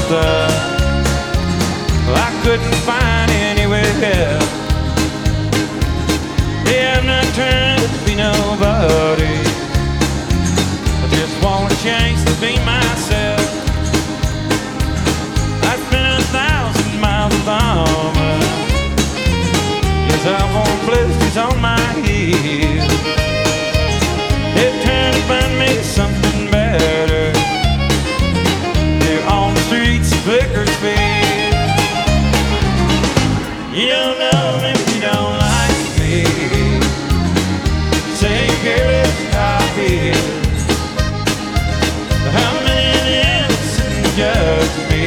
stuff I couldn't find anywhere else. Yeah, I'm not trying to be nobody, I just want a chance to be myself. I spent 1,000 miles alone, yes, I want blisters on my head.